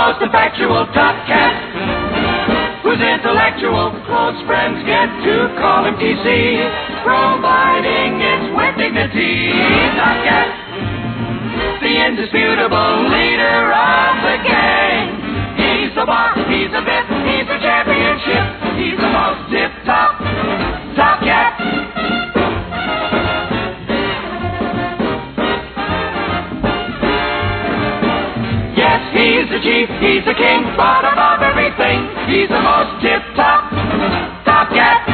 most effectual top cat, whose intellectual close friends get to call him TC, providing it's with dignity. Top cat, the indisputable leader of the gang. He's the boss, he's the vet, he's the championship, he's the most tip-top top cat. Yes, he's the chief, he's the king, but above everything, he's the most tip-top top cat.